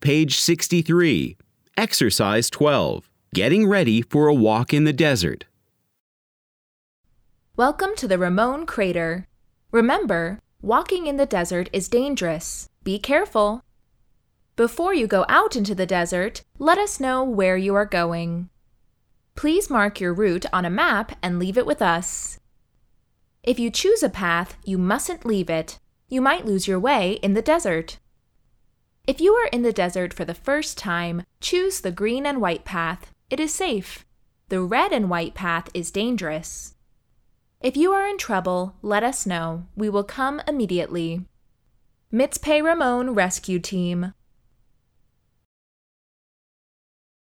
Page 63. Exercise 12. Getting ready for a walk in the desert. Welcome to the Ramon Crater. Remember, walking in the desert is dangerous. Be careful. Before you go out into the desert, let us know where you are going. Please mark your route on a map and leave it with us. If you choose a path, you mustn't leave it. You might lose your way in the desert. If you are in the desert for the first time, choose the green and white path. It is safe. The red and white path is dangerous. If you are in trouble, let us know. We will come immediately. Mitzpe Ramon Rescue Team.